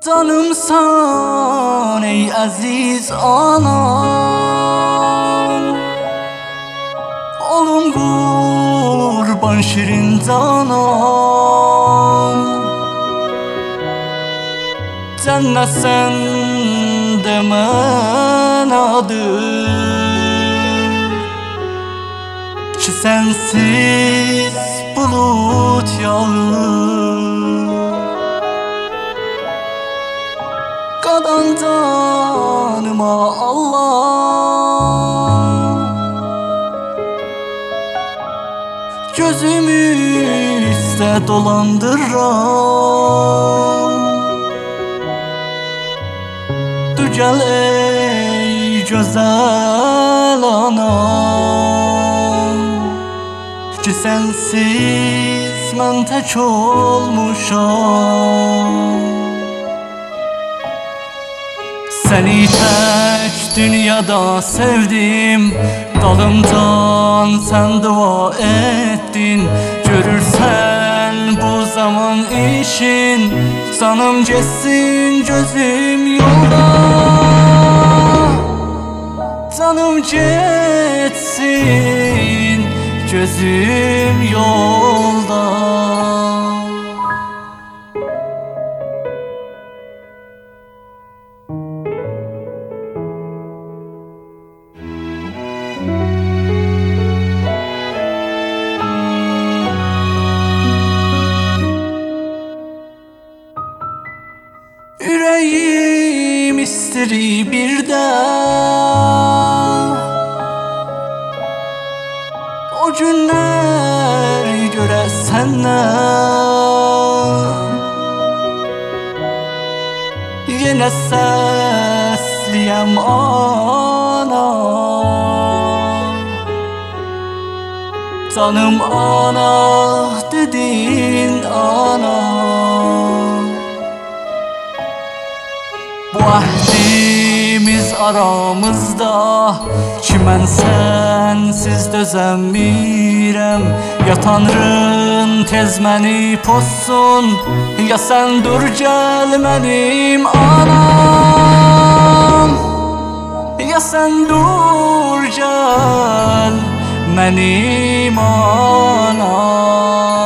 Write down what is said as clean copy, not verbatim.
Canımsan ey aziz anam, olum kurban şirin canam. Cennet sende mənadır ki sensiz bulut yağır. Qadan canıma Allah, gözümü üstə dolandırram. Gel ey güzel anam, ki sensiz mən tək olmuşam. Seni tək dünyada sevdim, dalımcan sen dua ettin. Görürsən bu zaman işin, canım geçsin gözüm yolda. Canım geçsin gözüm yolda. Yüreğim istiri bir de o günler göre senden. Yine səsliyəm ana, canım ana dedin ana. Bu ahdimiz aramızda ki mən sənsiz dözəmirəm. Ya Tanrın tez məni pozsun, ya sən dur gəl mənim anam. Ya sən dur gəl mənim anam.